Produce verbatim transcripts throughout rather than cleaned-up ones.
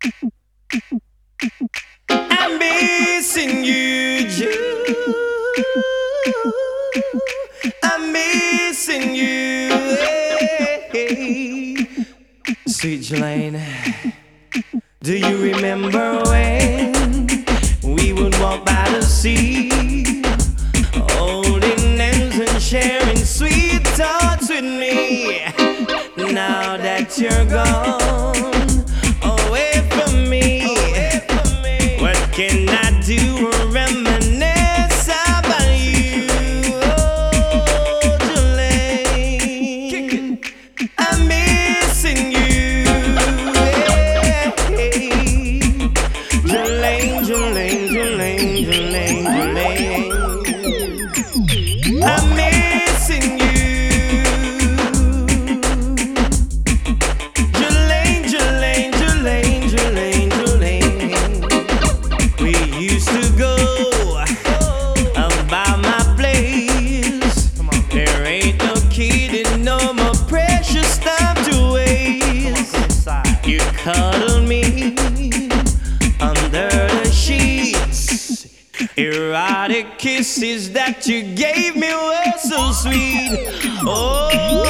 I'm missing you, Jude. I'm missing you. Hey. Sweet Jelaine, do you remember when we would walk by the sea, holding hands and sharing sweet thoughts with me? Now that you're gone, away from me, what can I do or reminisce about you? Oh, Jelaine, I'm missing you. Hey, Jelaine, Jelaine, Jelaine, Jelaine, Jelaine, I'm missing you. Cuddle me under the sheets. Erotic kisses that you gave me were so sweet. Oh,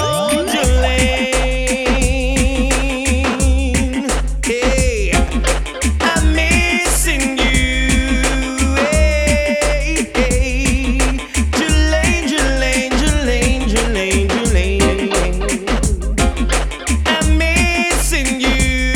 Jelaine, hey, I'm missing you. Hey, hey, Jelaine, Jelaine, Jelaine, Jelaine, Jelaine, I'm missing you.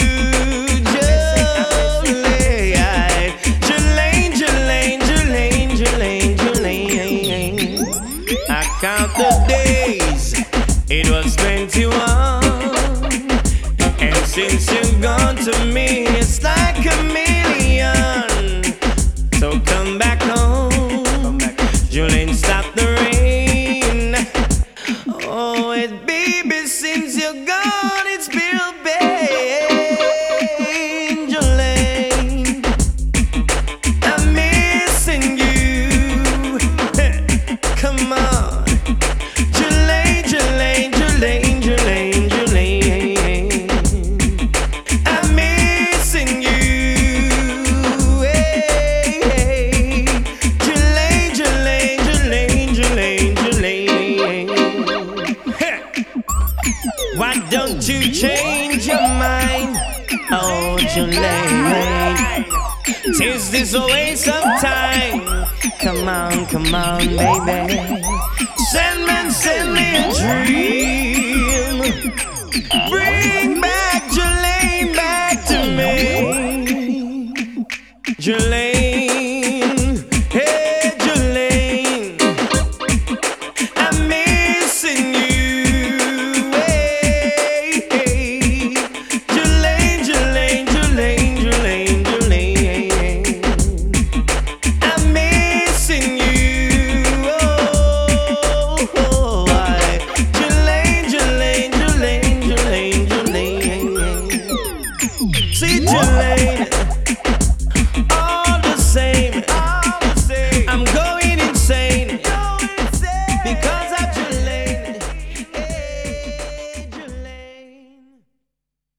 Count the days, it was twenty-one, and since you're gone to me, it's like a million. So come back home, Jelaine, stop the rain. Oh, it baby, since you're gone, it's real pain. Jelaine, I'm missing you. Come on. Why don't you change your mind? Oh, Jelaine, is this a waste of time? Come on, come on, baby. Send me, send me a dream.